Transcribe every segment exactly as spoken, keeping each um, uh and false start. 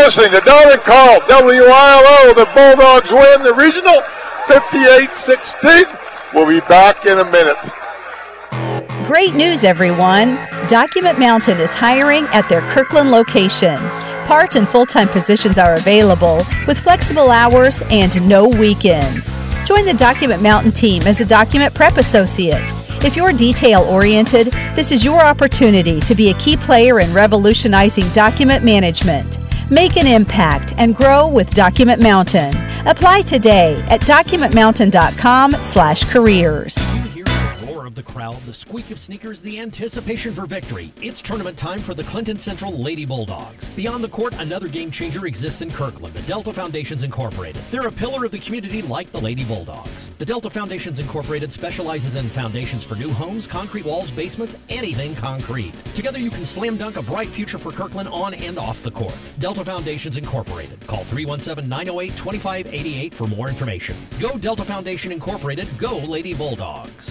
listening to Don and Carl, W I L O. The Bulldogs win the regional fifty-eight sixteen. We'll be back in a minute. Great news, everyone. Document Mountain is hiring at their Kirkland location. Part and full-time positions are available with flexible hours and no weekends. Join the Document Mountain team as a document prep associate. If you're detail-oriented, this is your opportunity to be a key player in revolutionizing document management. Make an impact and grow with Document Mountain. Apply today at document mountain dot com slash careers. The crowd, the squeak of sneakers, the anticipation for victory. It's tournament time for the Clinton Central Lady Bulldogs. Beyond the court, another game changer exists in Kirkland, the Delta Foundations Incorporated. They're a pillar of the community like the Lady Bulldogs. The Delta Foundations Incorporated specializes in foundations for new homes, concrete walls, basements, anything concrete. Together you can slam dunk a bright future for Kirkland on and off the court. Delta Foundations Incorporated. Call three one seven, nine oh eight, two five eight eight for more information. Go Delta Foundation Incorporated. Go Lady Bulldogs.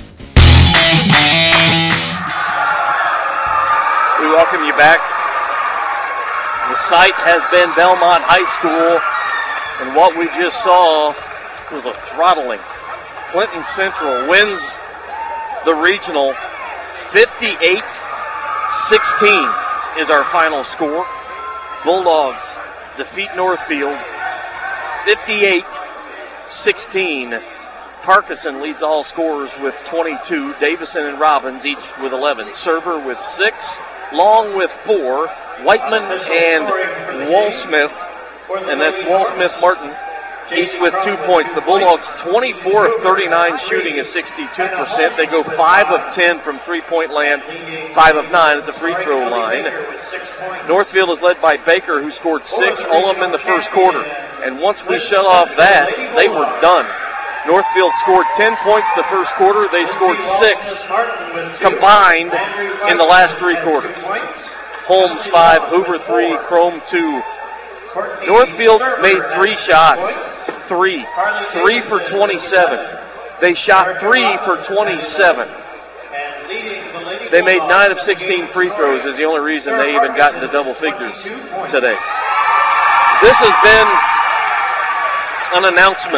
We welcome you back. The site has been Belmont High School, and what we just saw was a throttling. Clinton Central wins the regional. fifty-eight sixteen is our final score. Bulldogs defeat Northfield fifty-eight sixteen. Parkinson leads all scorers with twenty-two. Davison and Robbins each with eleven. Serber with six. Long with four. Whiteman and Walsmith, and that's Walsmith Martin, each with two points. The Bulldogs twenty-four of thirty-nine shooting is sixty-two percent. They go five of ten from three-point land, five of nine at the free throw line. Northfield is led by Baker, who scored six, all of them in the first quarter. And once we shut off that, they were done. Northfield scored ten points the first quarter. They scored six combined in the last three quarters. Holmes five, Hoover three, Chrome two. Northfield made three shots. Three. Three for twenty-seven. They shot three for twenty-seven. They made nine of sixteen free throws is the only reason they even got into double figures today. This has been an announcement.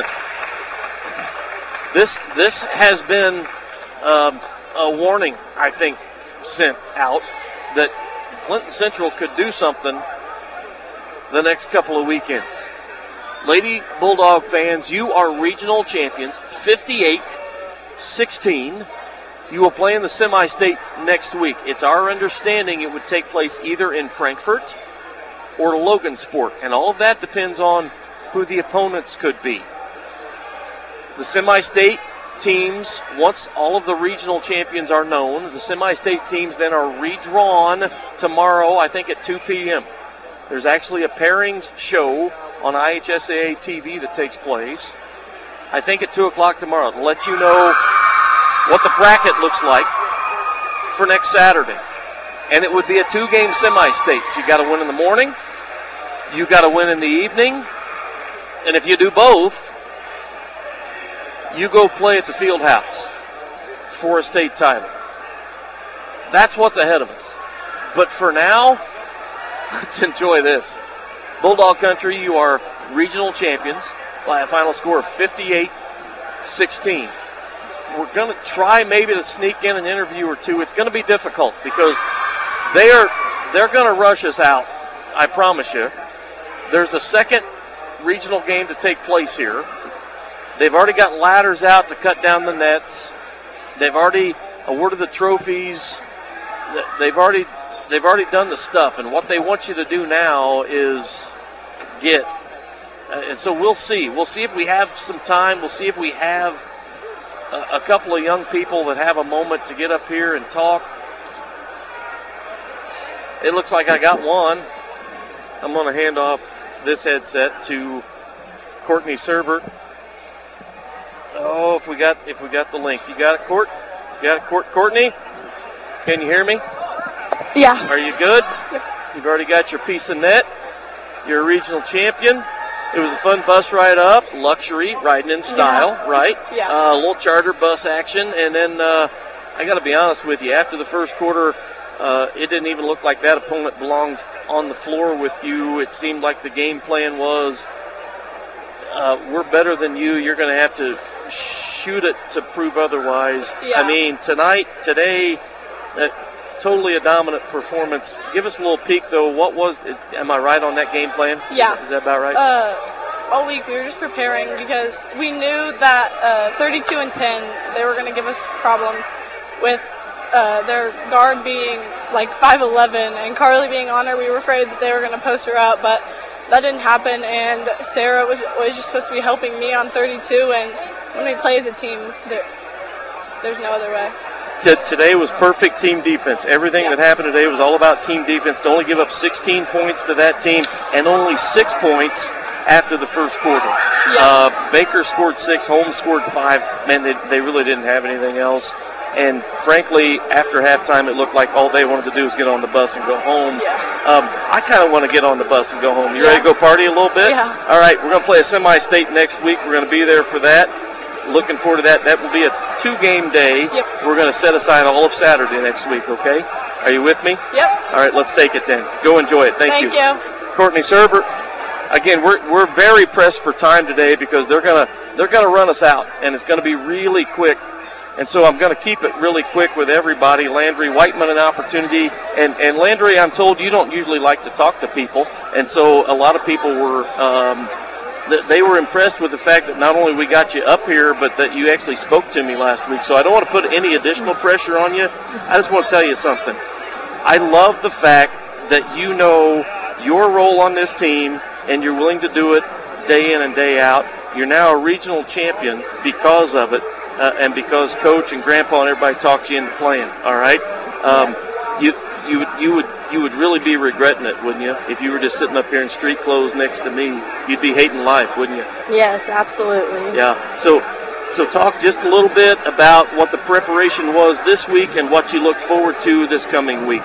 This this has been um, a warning, I think, sent out that Clinton Central could do something the next couple of weekends. Lady Bulldog fans, you are regional champions, fifty-eight sixteen. You will play in the semi-state next week. It's our understanding it would take place either in Frankfort or Logansport, and all of that depends on who the opponents could be. The semi-state teams, once all of the regional champions are known, the semi-state teams then are redrawn tomorrow, I think at two p.m. There's actually a pairings show on I H S A A T V that takes place, I think at two o'clock tomorrow, to let you know what the bracket looks like for next Saturday. And it would be a two-game semi-state. You got to win in the morning, you got to win in the evening, and if you do both, you go play at the field house for a state title. That's what's ahead of us. But for now, let's enjoy this. Bulldog Country, you are regional champions by a final score of fifty-eight sixteen. We're going to try maybe to sneak in an interview or two. It's going to be difficult because they are, they're going to rush us out, I promise you. There's a second regional game to take place here. They've already got ladders out to cut down the nets. They've already awarded the trophies. They've already they've already done the stuff. And what they want you to do now is get. Uh, and so we'll see. We'll see if we have some time. We'll see if we have a, a couple of young people that have a moment to get up here and talk. It looks like I got one. I'm going to hand off this headset to Courtney Serbert. Oh, if we got if we got the link. You got it, Court? You got it, Court? Courtney? Can you hear me? Yeah. Are you good? You've already got your piece of net. You're a regional champion. It was a fun bus ride up, luxury, riding in style, yeah. right? Yeah. Uh, a little charter bus action. And then uh, I got to be honest with you, after the first quarter, uh, it didn't even look like that opponent belonged on the floor with you. It seemed like the game plan was, uh, we're better than you. You're going to have to shoot it to prove otherwise. Yeah. I mean, tonight, today, uh, totally a dominant performance. Give us a little peek, though. What was it? Am I right on that game plan? Yeah. Is, is that about right? Uh, all week we were just preparing because we knew that uh, thirty-two and ten, they were going to give us problems with uh, their guard being like five eleven and Carly being on her. We were afraid that they were going to post her out, but that didn't happen, and Sarah was, was just supposed to be helping me on thirty-two, and when we play as a team, there, there's no other way. T- today was perfect team defense. Everything Yeah. that happened today was all about team defense. To only give up sixteen points to that team and only six points after the first quarter. Yeah. Uh, Baker scored six, Holmes scored five. Man, they, they really didn't have anything else. And frankly, after halftime, it looked like all they wanted to do was get on the bus and go home. Yeah. Um, I kind of want to get on the bus and go home. You Yeah. ready to go party a little bit? Yeah. All right, we're going to play a semi-state next week. We're going to be there for that. Looking forward to that. That will be a two-game day. Yep. We're going to set aside all of Saturday next week, okay? Are you with me? Yep. All right, let's take it then. Go enjoy it. Thank, Thank you. you. Courtney Serbert. Again, we're we're very pressed for time today because they're gonna they're gonna run us out, and it's gonna be really quick. And so I'm gonna keep it really quick with everybody. Landry Whiteman an opportunity, and and Landry, I'm told you don't usually like to talk to people, and so a lot of people were um, th- they were impressed with the fact that not only we got you up here, but that you actually spoke to me last week. So I don't want to put any additional pressure on you. I just want to tell you something. I love the fact that you know your role on this team, and you're willing to do it day in and day out. You're now a regional champion because of it, uh, and because Coach and Grandpa and everybody talked you into playing. All right, um, you you would you would you would really be regretting it, wouldn't you? If you were just sitting up here in street clothes next to me, you'd be hating life, wouldn't you? Yes, absolutely. Yeah. So so talk just a little bit about what the preparation was this week and what you look forward to this coming week.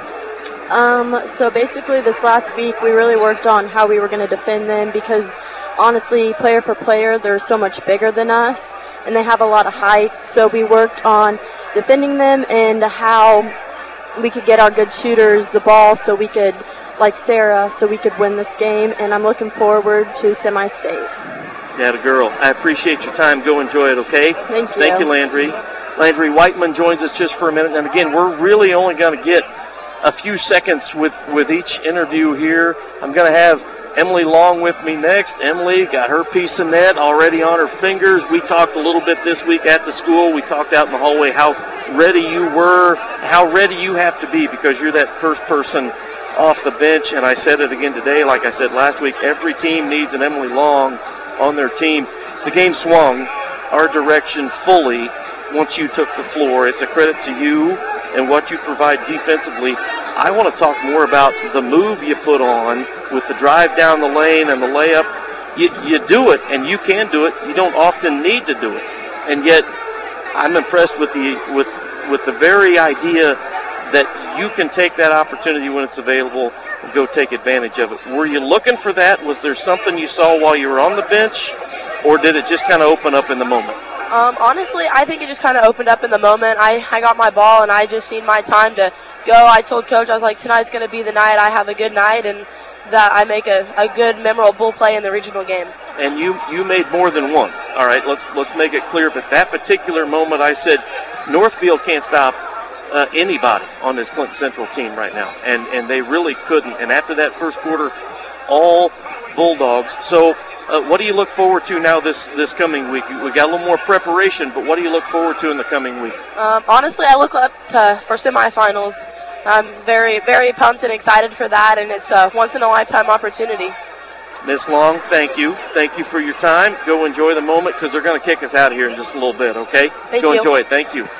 Um, so basically this last week we really worked on how we were going to defend them because honestly, player for player, they're so much bigger than us and they have a lot of height. So we worked on defending them and how we could get our good shooters the ball so we could, like Sarah, so we could win this game. And I'm looking forward to semi-state. That a girl. I appreciate your time. Go enjoy it, okay? Thank you. Thank you, Landry. Landry Whiteman joins us just for a minute. And again, we're really only going to get a few seconds with, with each interview here. I'm going to have Emily Long with me next. Emily got her piece of net already on her fingers. We talked a little bit this week at the school. We talked out in the hallway how ready you were, how ready you have to be because you're that first person off the bench. And I said it again today, like I said last week, every team needs an Emily Long on their team. The game swung our direction fully once you took the floor. It's a credit to you and what you provide defensively. I want to talk more about the move you put on with the drive down the lane and the layup. You, you do it, and you can do it. You don't often need to do it. And yet, I'm impressed with the with with the very idea that you can take that opportunity when it's available and go take advantage of it. Were you looking for that? Was there something you saw while you were on the bench, or did it just kind of open up in the moment? Um, honestly, I think it just kind of opened up in the moment. I, I got my ball, and I just seen my time to go. I told Coach, I was like, tonight's going to be the night I have a good night and that I make a, a good, memorable play in the regional game. And you, you made more than one. All right, let's let's make it clear. But that particular moment, I said, Northfield can't stop uh, anybody on this Clinton Central team right now. And, and they really couldn't. And after that first quarter, all Bulldogs. So Uh, what do you look forward to now this, this coming week? We got a little more preparation, but what do you look forward to in the coming week? Um, honestly, I look up to for semifinals. I'm very, very pumped and excited for that, and it's a once-in-a-lifetime opportunity. Miss Long, thank you. Thank you for your time. Go enjoy the moment because they're going to kick us out of here in just a little bit, okay? Thank Go you. enjoy it. Thank you.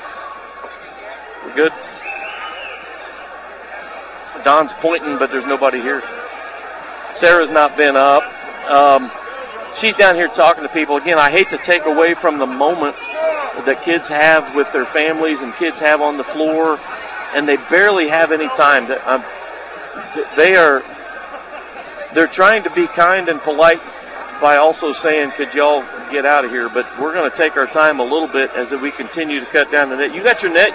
We're good? Don's pointing, but there's nobody here. Sarah's not been up. Um, she's down here talking to people. Again, I hate to take away from the moment that kids have with their families and kids have on the floor, and they barely have any time. To, um, they are they're trying to be kind and polite by also saying, could y'all get out of here? But we're going to take our time a little bit as we continue to cut down the net. You got your net yet?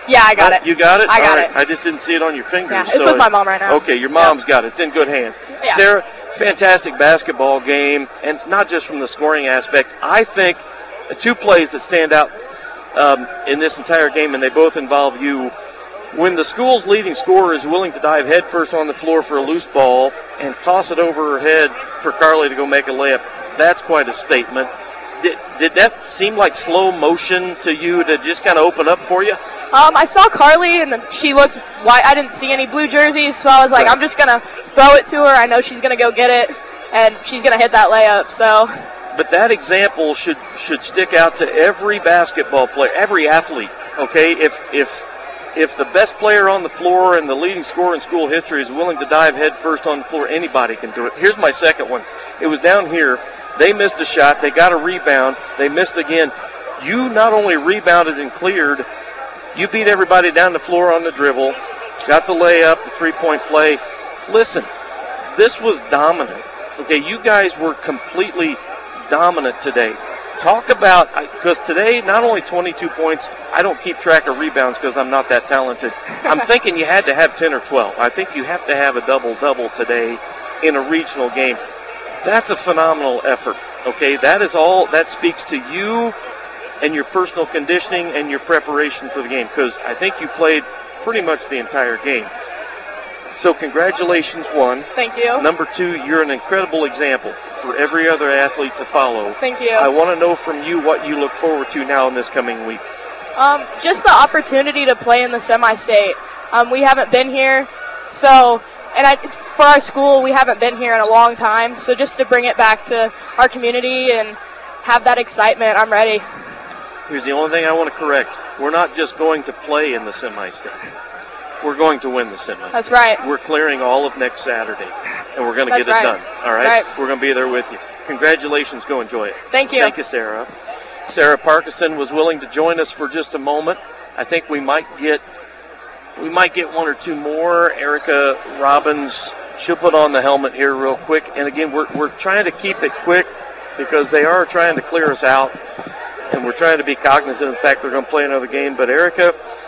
Yeah, I got oh, it. You got it? I got All right. it. I just didn't see it on your fingers. Yeah, it's so with my mom right now. Okay, your mom's yeah. got it. It's in good hands. Yeah. Sarah, fantastic basketball game, and not just from the scoring aspect. I think two plays that stand out um, in this entire game, and they both involve you. When the school's leading scorer is willing to dive headfirst on the floor for a loose ball and toss it over her head for Carly to go make a layup, that's quite a statement. Did, did that seem like slow motion to you to just kind of open up for you? Um, I saw Carly, and she looked white. I didn't see any blue jerseys, so I was like, right. I'm just going to throw it to her. I know she's going to go get it, and she's going to hit that layup. So, But that example should should stick out to every basketball player, every athlete, okay? If if if the best player on the floor and the leading scorer in school history is willing to dive head first on the floor, anybody can do it. Here's my second one. It was down here. They missed a shot. They got a rebound. They missed again. You not only rebounded and cleared, you beat everybody down the floor on the dribble, got the layup, the three-point play. Listen, this was dominant. Okay, you guys were completely dominant today. Talk about, because today, not only twenty-two points, I don't keep track of rebounds because I'm not that talented. I'm thinking you had to have ten or twelve. I think you have to have a double-double today in a regional game. That's a phenomenal effort, okay? That is all, that speaks to you and your personal conditioning and your preparation for the game, because I think you played pretty much the entire game. So congratulations, one. thank you. Number two, you're an incredible example for every other athlete to follow. Thank you. I want to know from you what you look forward to now in this coming week. Um, just the opportunity to play in the semi-state. Um, we haven't been here, so, and I, it's, for our school, we haven't been here in a long time, so just to bring it back to our community and have that excitement, I'm ready. Here's the only thing I want to correct. We're not just going to play in the semi-state. We're going to win the semi-state. That's right. We're clearing all of next Saturday, and we're going to That's get it right. done. All right? Right. We're going to be there with you. Congratulations. Go enjoy it. Thank you. Thank you, Sarah. Sarah Parkinson was willing to join us for just a moment. I think we might get we might get one or two more. Erica Robbins, she'll put on the helmet here real quick. And again, we're we're trying to keep it quick because they are trying to clear us out, and we're trying to be cognizant of the fact they're going to play another game. But Erica,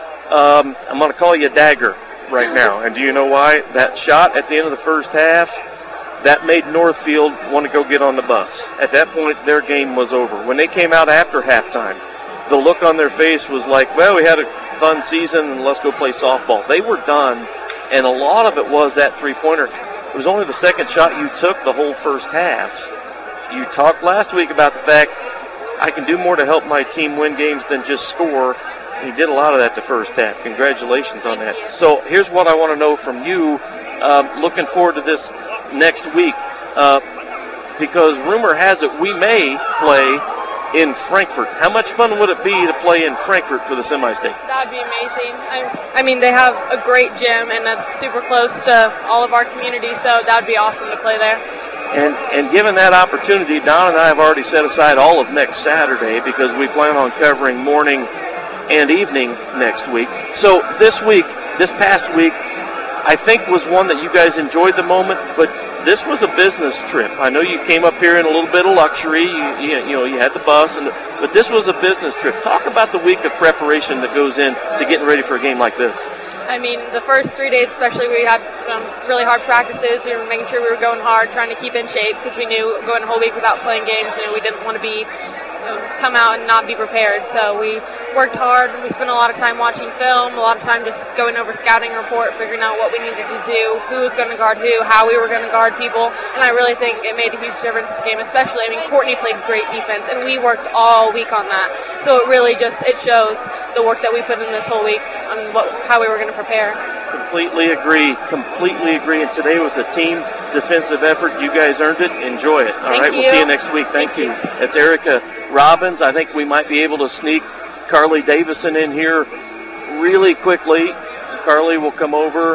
um, I'm going to call you Dagger right now. And do you know why? That shot at the end of the first half, that made Northfield want to go get on the bus. At that point, their game was over. When they came out after halftime, the look on their face was like, well, we had a fun season and let's go play softball. They were done, and a lot of it was that three-pointer. It was only the second shot you took the whole first half. You talked last week about the fact I can do more to help my team win games than just score. And you did a lot of that the first half. Congratulations on that. So here's what I want to know from you. Um, looking forward to this next week, uh, because rumor has it we may play in Frankfort. How much fun would it be to play in Frankfort for the semi-state? That would be amazing. I, I mean, they have a great gym, and that's super close to all of our community, so that would be awesome to play there. And and given that opportunity, Don and I have already set aside all of next Saturday because we plan on covering morning and evening next week. So this week, this past week, I think was one that you guys enjoyed the moment, but this was a business trip. I know you came up here in a little bit of luxury. You, you, you know, you had the bus, and but this was a business trip. Talk about the week of preparation that goes in to getting ready for a game like this. I mean, the first three days especially, we had um, really hard practices. We were making sure we were going hard, trying to keep in shape, because we knew going a whole week without playing games, you know, we didn't want to be come out and not be prepared. So we worked hard. We spent a lot of time watching film, a lot of time just going over scouting report, figuring out what we needed to do, who was going to guard who, how we were going to guard people. And I really think it made a huge difference in this game, especially, I mean, Courtney played great defense, and we worked all week on that. So it really just, it shows the work that we put in this whole week on what, how we were going to prepare. Completely agree. Completely agree. And today was a team defensive effort. You guys earned it. Enjoy it. All Thank right. you. We'll see you next week. Thank, Thank you. you. That's Erica Robbins. I think we might be able to sneak Carly Davison in here really quickly. Carly will come over.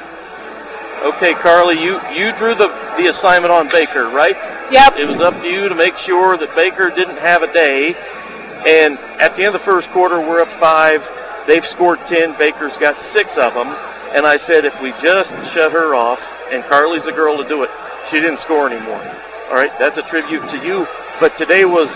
Okay, Carly, you, you drew the, the assignment on Baker, right? Yep. It was up to you to make sure that Baker didn't have a day. And at the end of the first quarter, we're up five. They've scored ten. Baker's got six of them. And I said, if we just shut her off, and Carly's the girl to do it, she didn't score anymore. All right, that's a tribute to you. But today was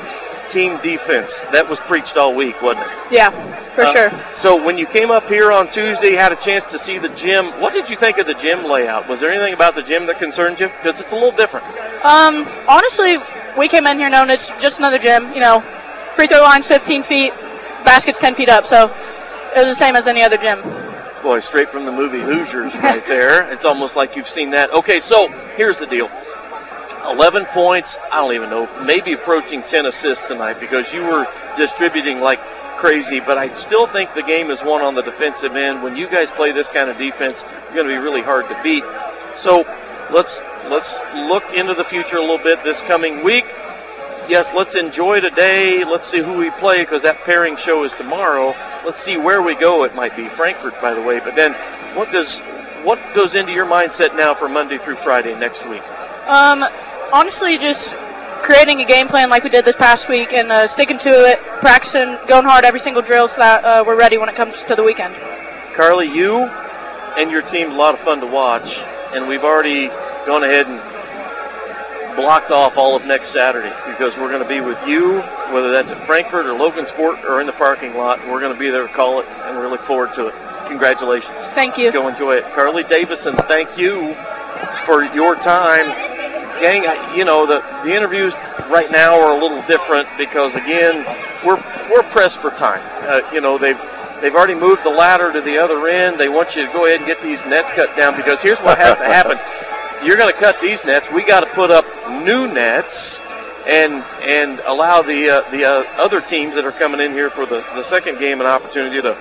team defense. That was preached all week, wasn't it? Yeah, for Uh, sure. So when you came up here on Tuesday, had a chance to see the gym, what did you think of the gym layout? Was there anything about the gym that concerned you? Because it's a little different. Um, honestly, we came in here knowing it's just another gym. You know, free throw line's fifteen feet, basket's ten feet up, so it was the same as any other gym. Boy, straight from the movie Hoosiers right there. It's almost like you've seen that. Okay, so here's the deal. eleven points, I don't even know, maybe approaching ten assists tonight because you were distributing like crazy, but I still think the game is won on the defensive end. When you guys play this kind of defense, you're going to be really hard to beat. So let's let's look into the future a little bit this coming week. Yes, let's enjoy today. Let's see who we play because that pairing show is tomorrow. Let's see where we go. It might be Frankfort, by the way. But then what does what goes into your mindset now for Monday through Friday next week? Um, honestly, just creating a game plan like we did this past week and uh, sticking to it, practicing, going hard every single drill so that uh, we're ready when it comes to the weekend. Carly, you and your team, a lot of fun to watch, and we've already gone ahead and blocked off all of next Saturday because we're going to be with you, whether that's at Frankfort or Logansport or in the parking lot. We're going to be there to call it, and we look forward to it. Congratulations. Thank you. Go enjoy it. Carly Davison, thank you for your time. Gang, you know, the, the interviews right now are a little different because, again, we're we're pressed for time. Uh, you know, they've they've already moved the ladder to the other end. They want you to go ahead and get these nets cut down because here's what has to happen. You're going to cut these nets. We got to put up new nets and and allow the uh, the uh, other teams that are coming in here for the, the second game an opportunity to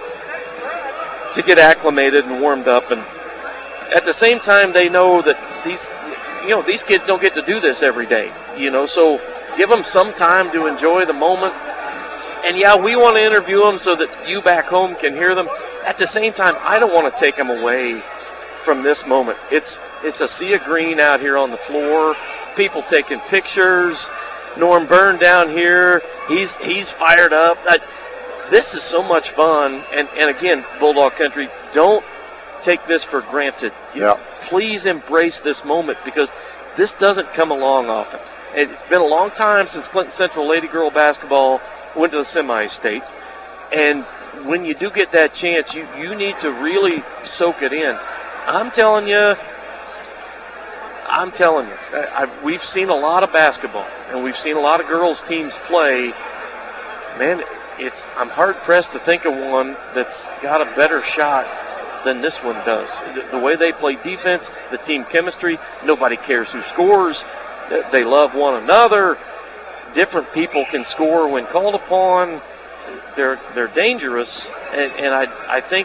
to get acclimated and warmed up. And at the same time, they know that these you know these kids don't get to do this every day. You know, so give them some time to enjoy the moment. And yeah, we want to interview them so that you back home can hear them. At the same time, I don't want to take them away from this moment. It's it's a sea of green out here on the floor. People taking pictures. Norm Byrne down here. He's he's fired up. I, this is so much fun. And, and again, Bulldog Country, don't take this for granted. Yeah. Please embrace this moment because this doesn't come along often. It's been a long time since Clinton Central Lady Girl Basketball went to the semi-state. And when you do get that chance, you, you need to really soak it in. I'm telling you, I'm telling you, I, I, we've seen a lot of basketball, and we've seen a lot of girls' teams play. Man, it's I'm hard-pressed to think of one that's got a better shot than this one does. The, the way they play defense, the team chemistry, nobody cares who scores. They love one another. Different people can score when called upon. They're they're dangerous, and, and I I think,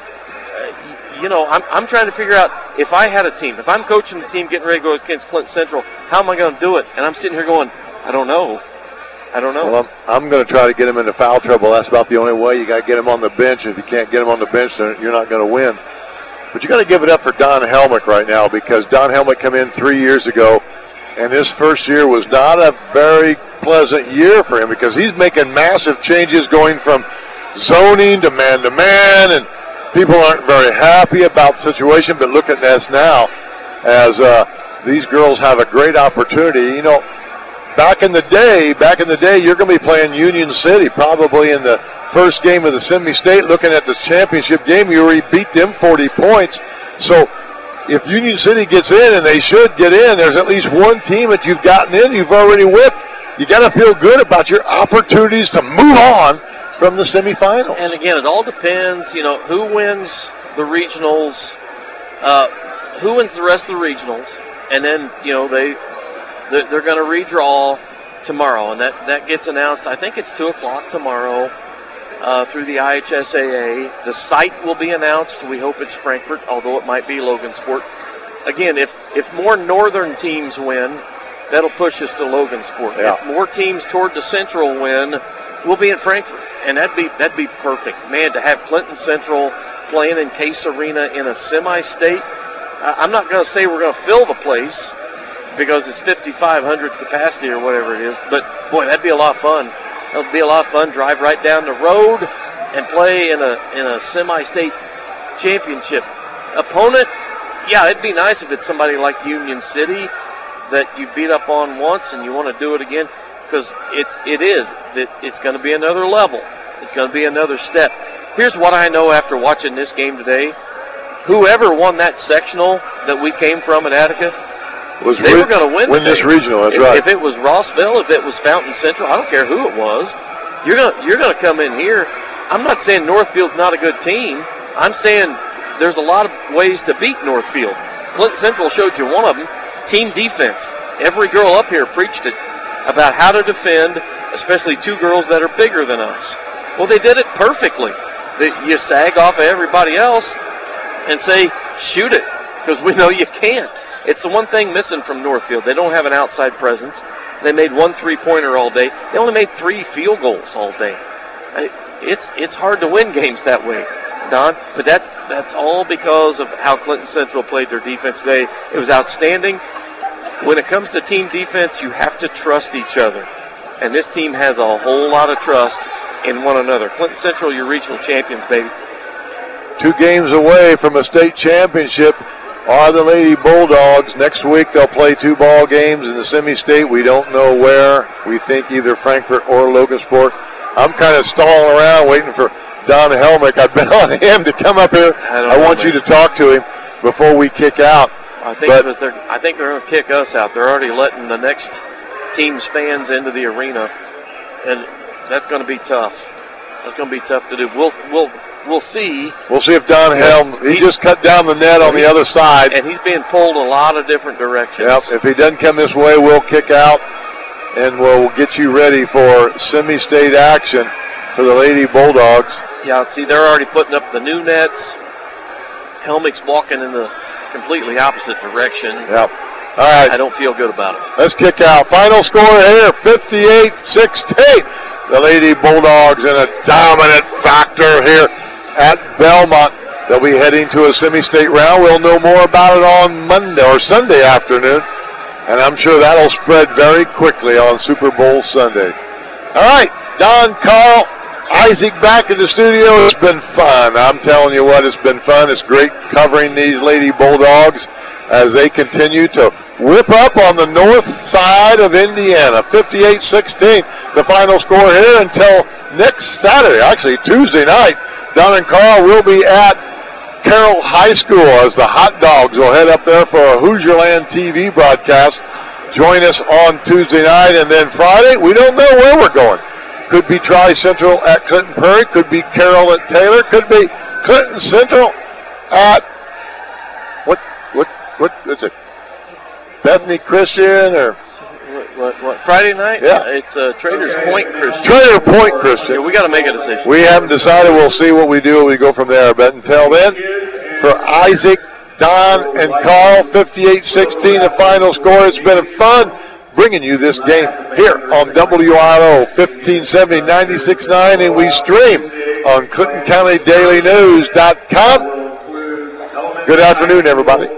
uh, you know, I'm I'm trying to figure out if I had a team, if I'm coaching the team getting ready to go against Clinton Central, how am I going to do it? And I'm sitting here going, I don't know. I don't know. Well, I'm, I'm going to try to get him into foul trouble. That's about the only way. You got to get him on the bench. If you can't get him on the bench, then you're not going to win. But you got to give it up for Don Helmick right now because Don Helmick came in three years ago, and his first year was not a very pleasant year for him because he's making massive changes going from zoning to man-to-man, and people aren't very happy about the situation. But look at this now as uh, these girls have a great opportunity. You know, back in the day, back in the day, you're going to be playing Union City probably in the first game of the semi-state. Looking at the championship game, you already beat them forty points. So if Union City gets in, and they should get in, there's at least one team that you've gotten in, you've already whipped. You got to feel good about your opportunities to move on from the semifinals. And again, it all depends, you know, who wins the regionals, uh, who wins the rest of the regionals, and then, you know, they, they're going to redraw tomorrow, and that, that gets announced, I think it's two o'clock tomorrow uh, through the I H S A A. The site will be announced. We hope it's Frankfort, although it might be Logansport. Again, if, if more northern teams win, that'll push us to Logansport. Yeah. If more teams toward the Central win, we'll be in Frankfort, and that'd be that'd be perfect. Man, to have Clinton Central playing in Case Arena in a semi-state, uh, I'm not going to say we're going to fill the place because it's fifty-five hundred capacity or whatever it is, but boy, that'd be a lot of fun. That'd be a lot of fun. Drive right down the road and play in a in a semi-state championship opponent. Yeah, it'd be nice if it's somebody like Union City that you beat up on once and you want to do it again. because it's it is that it's going to be another level. It's going to be another step. Here's what I know after watching this game today: whoever won that sectional that we came from at Attica, was they re- were going to win. Win this regional. That's if, right. If it was Rossville, if it was Fountain Central, I don't care who it was. You're going you're going to come in here. I'm not saying Northfield's not a good team. I'm saying there's a lot of ways to beat Northfield. Clinton Central showed you one of them. Team defense. Every girl up here preached it about how to defend, especially two girls that are bigger than us. Well, they did it perfectly. They, you sag off of everybody else and say, shoot it, because we know you can't. It's the one thing missing from Northfield. They don't have an outside presence. They made one three-pointer all day. They only made three field goals all day. It's it's hard to win games that way, Don, but that's that's all because of how Clinton Central played their defense today. It was outstanding. When it comes to team defense, you have to trust each other, and this team has a whole lot of trust in one another. Clinton Central, your regional champions, baby. Two games away from a state championship are the Lady Bulldogs. Next week they'll play two ball games in the semi-state. We don't know where. We think either Frankfort or Logansport. I'm kind of stalling around waiting for Don Helmick. I've been on him to come up here. I, don't I know, want man. you to talk to him before we kick out. I think But- it was their, I think they're going to kick us out. They're already letting the next team's fans into the arena, and that's going to be tough. That's going to be tough to do. We'll we'll we'll see. We'll see if Don Helm, he He's- just cut down the net on the other side. And he's being pulled a lot of different directions. Yep, if he doesn't come this way, we'll kick out, and we'll get you ready for semi-state action for the Lady Bulldogs. Yeah, see, they're already putting up the new nets. Helmick's walking in the completely opposite direction. Yep. All right. I don't feel good about it. Let's kick out. Final score here, fifty-eight sixteen. The Lady Bulldogs in a dominant factor here at Belmont. They'll be heading to a semi-state round. We'll know more about it on Monday or Sunday afternoon, and I'm sure that'll spread very quickly on Super Bowl Sunday. All right, Don, Carl, Isaac back in the studio. It's been fun. I'm telling you what, it's been fun. It's great covering these Lady Bulldogs as they continue to whip up on the north side of Indiana. fifty-eight sixteen, the final score here until next Saturday, actually Tuesday night. Don and Carl will be at Carroll High School as the Hot Dogs will head up there for a Hoosierland T V broadcast. Join us on Tuesday night, and then Friday, we don't know where we're going. Could be Tri-Central at Clinton Prairie, could be Carroll at Taylor, could be Clinton Central at, what, what, what is it? Bethany Christian or? What, what, what? Friday night? Yeah. It's uh, Traders Point Christian. Trader Point Christian. Yeah, we got to make a decision. We haven't decided. We'll see what we do. We go from there. But until then, for Isaac, Don, and Carl, fifty-eight sixteen, the final score. It's been fun bringing you this game here on W I O fifteen seventy ninety-six point nine, and we stream on Clinton County Daily News dot com. Good afternoon, everybody.